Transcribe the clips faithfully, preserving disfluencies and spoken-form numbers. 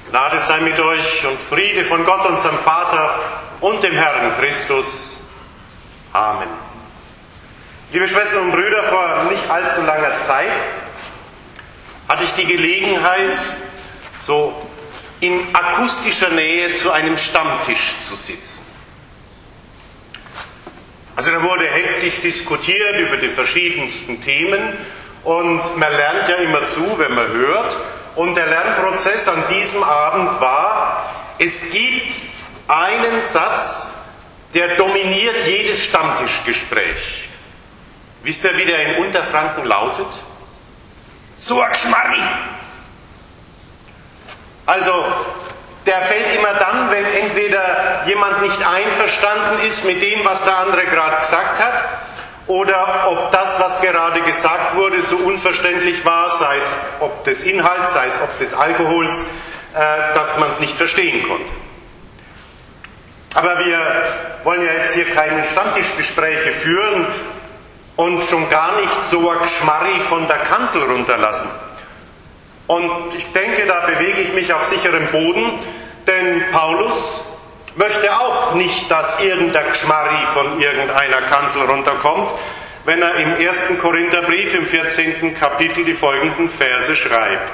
Gnade sei mit euch und Friede von Gott, unserem Vater und dem Herrn Christus. Amen. Liebe Schwestern und Brüder, vor nicht allzu langer Zeit hatte ich die Gelegenheit, so in akustischer Nähe zu einem Stammtisch zu sitzen. Also da wurde heftig diskutiert über die verschiedensten Themen und man lernt ja immer zu, wenn man hört. Und der Lernprozess an diesem Abend war, es gibt einen Satz, der dominiert jedes Stammtischgespräch. Wisst ihr, wie der in Unterfranken lautet? So ein Geschmarri! Also, der fällt immer dann, wenn entweder jemand nicht einverstanden ist mit dem, was der andere gerade gesagt hat, oder ob das, was gerade gesagt wurde, so unverständlich war, sei es ob des Inhalts, sei es ob des Alkohols, äh, dass man es nicht verstehen konnte. Aber wir wollen ja jetzt hier keine Stammtischgespräche führen und schon gar nicht so ein Geschmarri von der Kanzel runterlassen. Und ich denke, da bewege ich mich auf sicherem Boden, denn Paulus möchte auch nicht, dass irgendein Geschmarri von irgendeiner Kanzel runterkommt, wenn er im ersten Korintherbrief im vierzehnten Kapitel die folgenden Verse schreibt.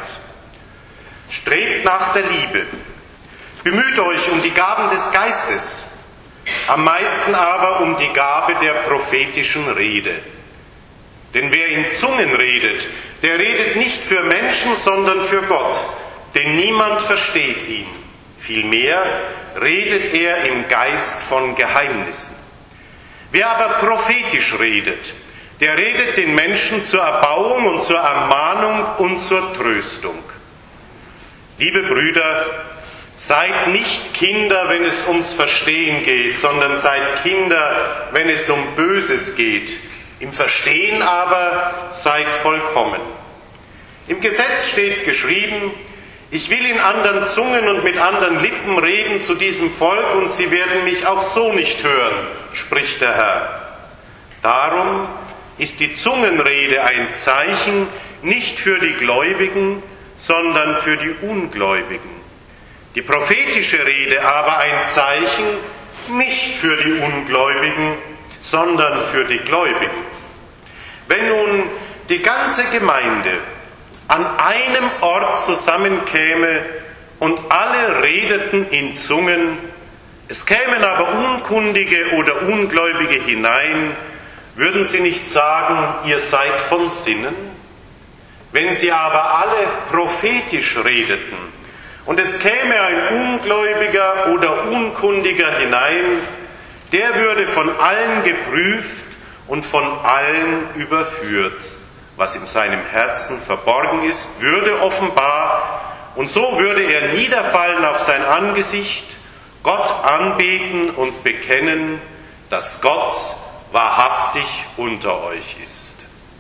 Strebt nach der Liebe, bemüht euch um die Gaben des Geistes, am meisten aber um die Gabe der prophetischen Rede. Denn wer in Zungen redet, der redet nicht für Menschen, sondern für Gott, denn niemand versteht ihn. Vielmehr redet er im Geist von Geheimnissen. Wer aber prophetisch redet, der redet den Menschen zur Erbauung und zur Ermahnung und zur Tröstung. Liebe Brüder, seid nicht Kinder, wenn es ums Verstehen geht, sondern seid Kinder, wenn es um Böses geht. Im Verstehen aber seid vollkommen. Im Gesetz steht geschrieben, ich will in anderen Zungen und mit anderen Lippen reden zu diesem Volk und sie werden mich auch so nicht hören, spricht der Herr. Darum ist die Zungenrede ein Zeichen nicht für die Gläubigen, sondern für die Ungläubigen. Die prophetische Rede aber ein Zeichen nicht für die Ungläubigen, sondern für die Gläubigen. Wenn nun die ganze Gemeinde an einem Ort zusammenkäme und alle redeten in Zungen, es kämen aber Unkundige oder Ungläubige hinein, würden sie nicht sagen, ihr seid von Sinnen? Wenn sie aber alle prophetisch redeten und es käme ein Ungläubiger oder Unkundiger hinein, der würde von allen geprüft und von allen überführt. Was in seinem Herzen verborgen ist, würde offenbar, und so würde er niederfallen auf sein Angesicht, Gott anbeten und bekennen, dass Gott wahrhaftig unter euch ist.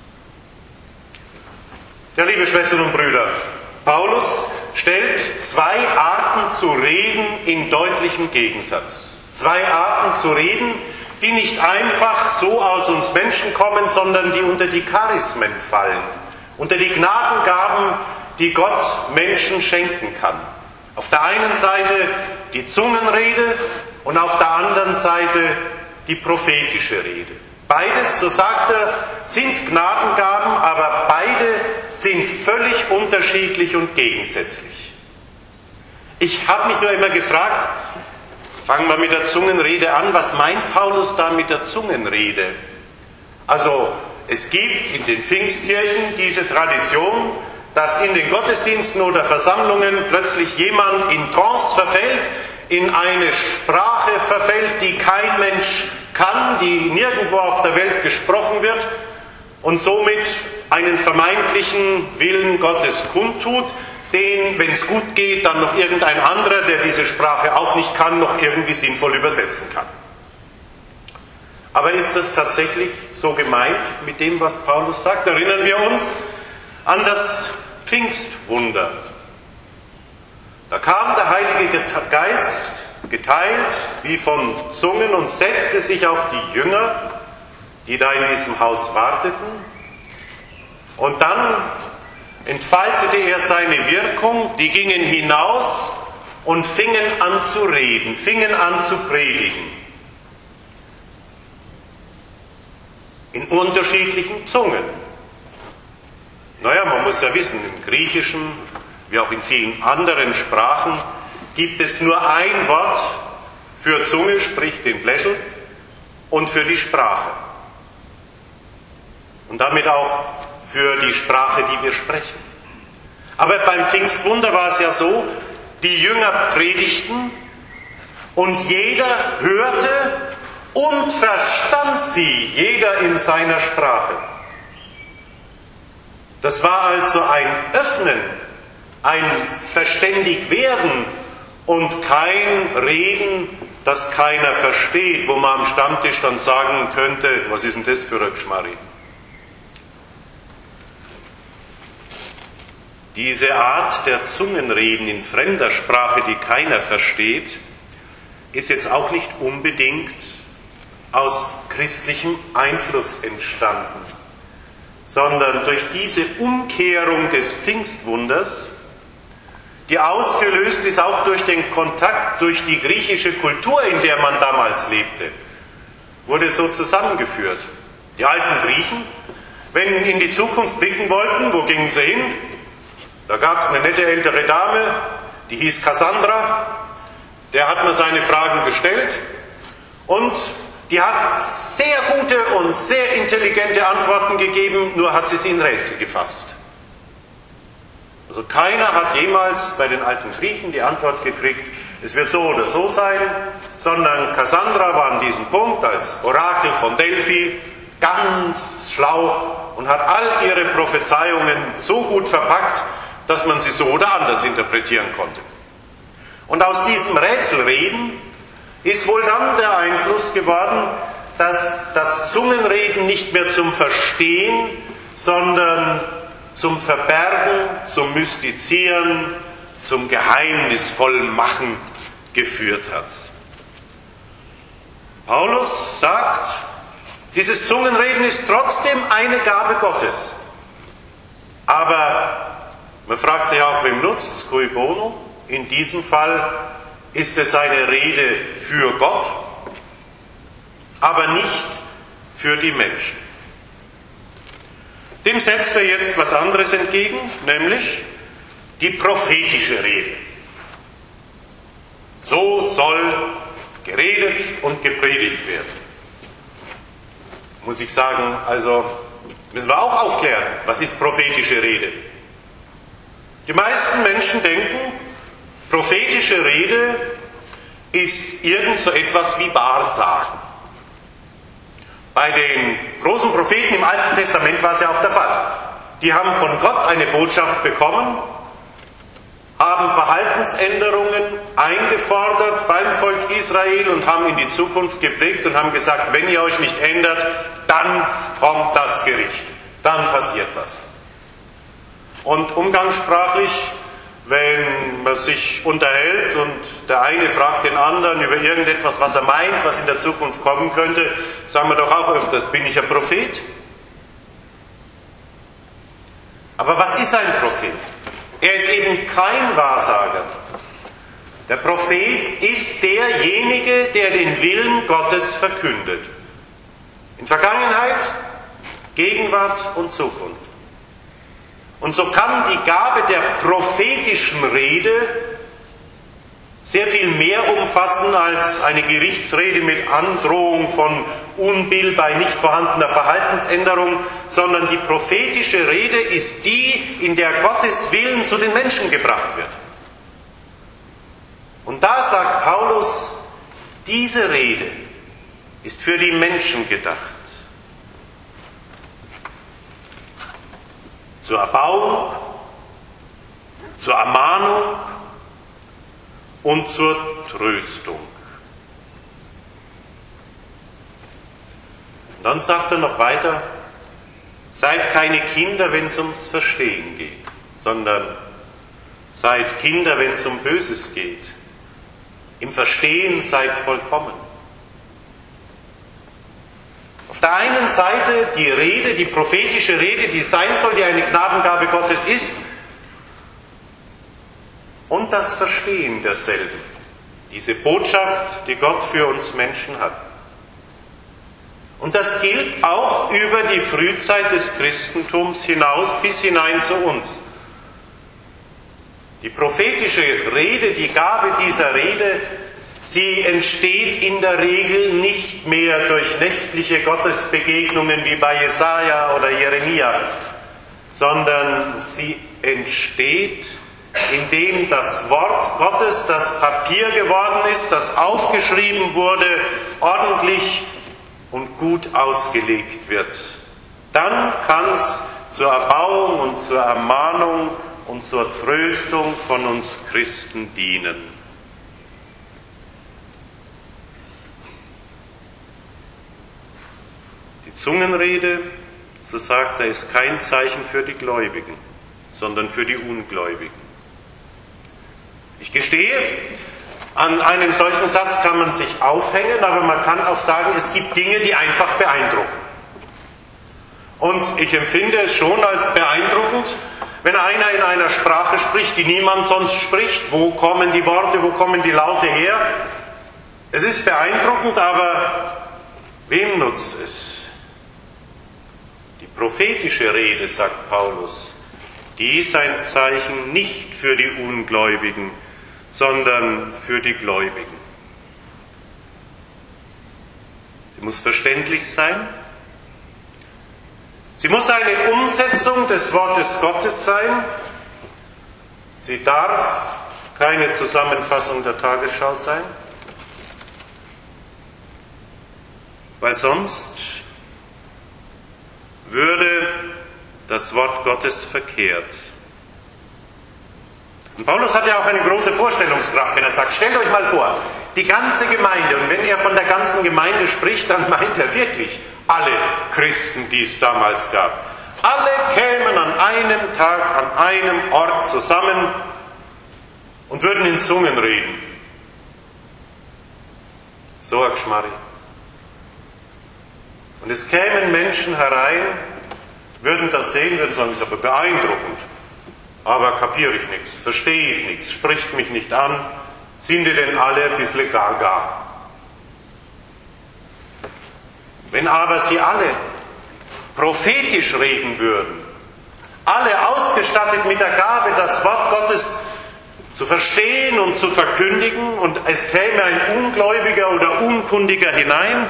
Ja, liebe Schwestern und Brüder, Paulus stellt zwei Arten zu reden in deutlichem Gegensatz. Zwei Arten zu reden, die nicht einfach so aus uns Menschen kommen, sondern die unter die Charismen fallen, unter die Gnadengaben, die Gott Menschen schenken kann. Auf der einen Seite die Zungenrede und auf der anderen Seite die prophetische Rede. Beides, so sagt er, sind Gnadengaben, aber beide sind völlig unterschiedlich und gegensätzlich. Ich habe mich nur immer gefragt, fangen wir mit der Zungenrede an. Was meint Paulus da mit der Zungenrede? Also, es gibt in den Pfingstkirchen diese Tradition, dass in den Gottesdiensten oder Versammlungen plötzlich jemand in Trance verfällt, in eine Sprache verfällt, die kein Mensch kann, die nirgendwo auf der Welt gesprochen wird und somit einen vermeintlichen Willen Gottes kundtut, den, wenn es gut geht, dann noch irgendein anderer, der diese Sprache auch nicht kann, noch irgendwie sinnvoll übersetzen kann. Aber ist das tatsächlich so gemeint mit dem, was Paulus sagt? Erinnern wir uns an das Pfingstwunder. Da kam der Heilige Geist geteilt wie von Zungen und setzte sich auf die Jünger, die da in diesem Haus warteten. Und dann entfaltete er seine Wirkung, die gingen hinaus und fingen an zu reden, fingen an zu predigen. In unterschiedlichen Zungen. Naja, man muss ja wissen, im Griechischen, wie auch in vielen anderen Sprachen, gibt es nur ein Wort für Zunge, sprich den Bläschel, und für die Sprache. Und damit auch für die Sprache, die wir sprechen. Aber beim Pfingstwunder war es ja so, die Jünger predigten und jeder hörte und verstand sie, jeder in seiner Sprache. Das war also ein Öffnen, ein Verständigwerden und kein Reden, das keiner versteht, wo man am Stammtisch dann sagen könnte, was ist denn das für ein Geschmarri? Diese Art der Zungenreden in fremder Sprache, die keiner versteht, ist jetzt auch nicht unbedingt aus christlichem Einfluss entstanden, sondern durch diese Umkehrung des Pfingstwunders, die ausgelöst ist auch durch den Kontakt, durch die griechische Kultur, in der man damals lebte, wurde so zusammengeführt. Die alten Griechen, wenn in die Zukunft blicken wollten, wo gingen sie hin? Da gab es eine nette ältere Dame, die hieß Cassandra, der hat mir seine Fragen gestellt und die hat sehr gute und sehr intelligente Antworten gegeben, nur hat sie sie in Rätsel gefasst. Also keiner hat jemals bei den alten Griechen die Antwort gekriegt, es wird so oder so sein, sondern Cassandra war an diesem Punkt als Orakel von Delphi ganz schlau und hat all ihre Prophezeiungen so gut verpackt, dass man sie so oder anders interpretieren konnte. Und aus diesem Rätselreden ist wohl dann der Einfluss geworden, dass das Zungenreden nicht mehr zum Verstehen, sondern zum Verbergen, zum Mystizieren, zum geheimnisvollen Machen geführt hat. Paulus sagt, dieses Zungenreden ist trotzdem eine Gabe Gottes. Aber man fragt sich auch, wem nutzt es, cui bono? In diesem Fall ist es eine Rede für Gott, aber nicht für die Menschen. Dem setzt er jetzt was anderes entgegen, nämlich die prophetische Rede. So soll geredet und gepredigt werden. Muss ich sagen, also müssen wir auch aufklären, was ist prophetische Rede? Die meisten Menschen denken, prophetische Rede ist irgend so etwas wie Wahrsagen. Bei den großen Propheten im Alten Testament war es ja auch der Fall. Die haben von Gott eine Botschaft bekommen, haben Verhaltensänderungen eingefordert beim Volk Israel und haben in die Zukunft geblickt und haben gesagt, wenn ihr euch nicht ändert, dann kommt das Gericht, dann passiert was. Und umgangssprachlich, wenn man sich unterhält und der eine fragt den anderen über irgendetwas, was er meint, was in der Zukunft kommen könnte, sagen wir doch auch öfters, bin ich ein Prophet? Aber was ist ein Prophet? Er ist eben kein Wahrsager. Der Prophet ist derjenige, der den Willen Gottes verkündet. In Vergangenheit, Gegenwart und Zukunft. Und so kann die Gabe der prophetischen Rede sehr viel mehr umfassen als eine Gerichtsrede mit Androhung von Unbill bei nicht vorhandener Verhaltensänderung, sondern die prophetische Rede ist die, in der Gottes Willen zu den Menschen gebracht wird. Und da sagt Paulus, diese Rede ist für die Menschen gedacht. Zur Erbauung, zur Ermahnung und zur Tröstung. Und dann sagt er noch weiter, seid keine Kinder, wenn es ums Verstehen geht, sondern seid Kinder, wenn es um Böses geht. Im Verstehen seid vollkommen. Auf der einen Seite die Rede, die prophetische Rede, die sein soll, die eine Gnadengabe Gottes ist, und das Verstehen derselben. Diese Botschaft, die Gott für uns Menschen hat. Und das gilt auch über die Frühzeit des Christentums hinaus bis hinein zu uns. Die prophetische Rede, die Gabe dieser Rede, sie entsteht in der Regel nicht mehr durch nächtliche Gottesbegegnungen wie bei Jesaja oder Jeremia, sondern sie entsteht, indem das Wort Gottes, das Papier geworden ist, das aufgeschrieben wurde, ordentlich und gut ausgelegt wird. Dann kann es zur Erbauung und zur Ermahnung und zur Tröstung von uns Christen dienen. Die Zungenrede, so sagt er, ist kein Zeichen für die Gläubigen, sondern für die Ungläubigen. Ich gestehe, an einem solchen Satz kann man sich aufhängen, aber man kann auch sagen, es gibt Dinge, die einfach beeindrucken. Und ich empfinde es schon als beeindruckend, wenn einer in einer Sprache spricht, die niemand sonst spricht. Wo kommen die Worte, wo kommen die Laute her? Es ist beeindruckend, aber wem nutzt es? Die prophetische Rede, sagt Paulus, die ist ein Zeichen nicht für die Ungläubigen, sondern für die Gläubigen. Sie muss verständlich sein. Sie muss eine Umsetzung des Wortes Gottes sein. Sie darf keine Zusammenfassung der Tagesschau sein, weil sonst würde das Wort Gottes verkehrt. Und Paulus hat ja auch eine große Vorstellungskraft, wenn er sagt, stellt euch mal vor, die ganze Gemeinde, und wenn er von der ganzen Gemeinde spricht, dann meint er wirklich alle Christen, die es damals gab. Alle kämen an einem Tag, an einem Ort zusammen und würden in Zungen reden. So ein Geschmarri. Und es kämen Menschen herein, würden das sehen, würden sagen, das ist aber beeindruckend. Aber kapiere ich nichts, verstehe ich nichts, spricht mich nicht an, sind die denn alle ein bisschen gaga? Wenn aber sie alle prophetisch reden würden, alle ausgestattet mit der Gabe, das Wort Gottes zu verstehen und zu verkündigen, und es käme ein Ungläubiger oder Unkundiger hinein,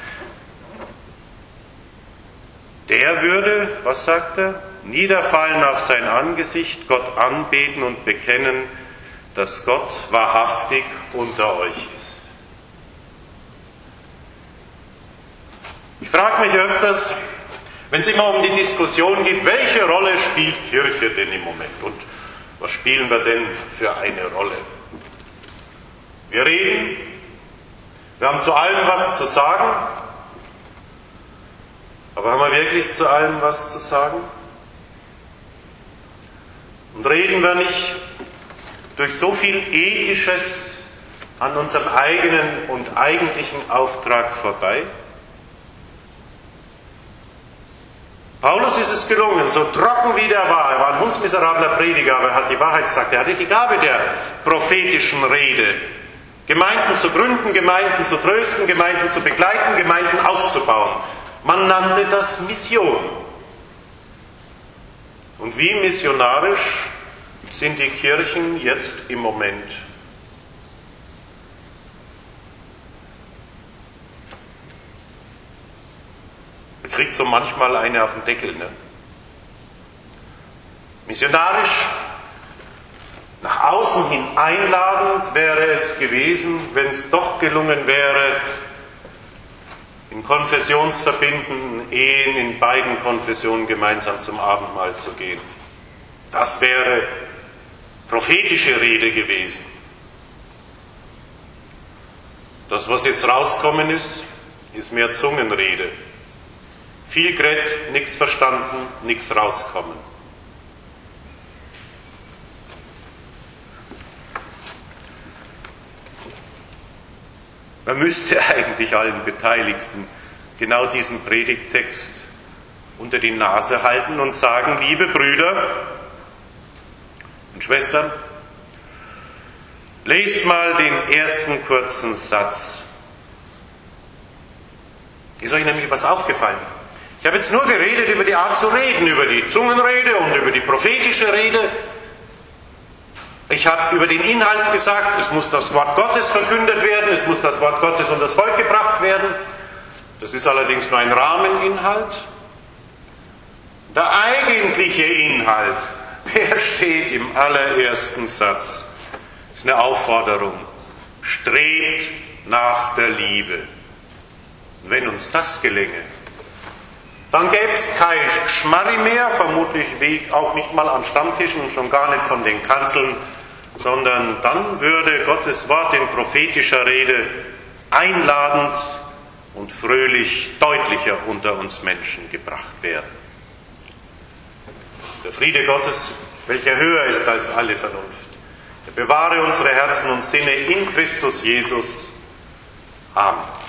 der würde, was sagt er? Niederfallen auf sein Angesicht, Gott anbeten und bekennen, dass Gott wahrhaftig unter euch ist. Ich frage mich öfters, wenn es immer um die Diskussion geht, welche Rolle spielt Kirche denn im Moment? Und was spielen wir denn für eine Rolle? Wir reden, wir haben zu allem was zu sagen, aber haben wir wirklich zu allem was zu sagen? Und reden wir nicht durch so viel Ethisches an unserem eigenen und eigentlichen Auftrag vorbei? Paulus ist es gelungen, so trocken wie der war, er war ein hundsmiserabler Prediger, aber er hat die Wahrheit gesagt, er hatte die Gabe der prophetischen Rede, Gemeinden zu gründen, Gemeinden zu trösten, Gemeinden zu begleiten, Gemeinden aufzubauen. Man nannte das Mission. Und wie missionarisch sind die Kirchen jetzt im Moment? Man kriegt so manchmal eine auf den Deckel, ne? Missionarisch, nach außen hin einladend wäre es gewesen, wenn es doch gelungen wäre, in konfessionsverbindenden Ehen in beiden Konfessionen gemeinsam zum Abendmahl zu gehen. Das wäre prophetische Rede gewesen. Das, was jetzt rauskommen ist, ist mehr Zungenrede. Viel geredet, nichts verstanden, nichts rauskommen. Man müsste eigentlich allen Beteiligten genau diesen Predigttext unter die Nase halten und sagen, liebe Brüder und Schwestern, Lest mal den ersten kurzen Satz. Ist euch nämlich was aufgefallen? Ich habe jetzt nur geredet über die Art zu reden, über die Zungenrede und über die prophetische Rede. Ich habe über den Inhalt gesagt, es muss das Wort Gottes verkündet werden, es muss das Wort Gottes unter das Volk gebracht werden. Das ist allerdings nur ein Rahmeninhalt. Der eigentliche Inhalt, der steht im allerersten Satz. Das ist eine Aufforderung. Strebt nach der Liebe. Und wenn uns das gelänge, dann gäbe es kein Schmarri mehr, vermutlich auch nicht mal an Stammtischen und schon gar nicht von den Kanzeln, sondern dann würde Gottes Wort in prophetischer Rede einladend und fröhlich deutlicher unter uns Menschen gebracht werden. Der Friede Gottes, welcher höher ist als alle Vernunft, er bewahre unsere Herzen und Sinne in Christus Jesus. Amen.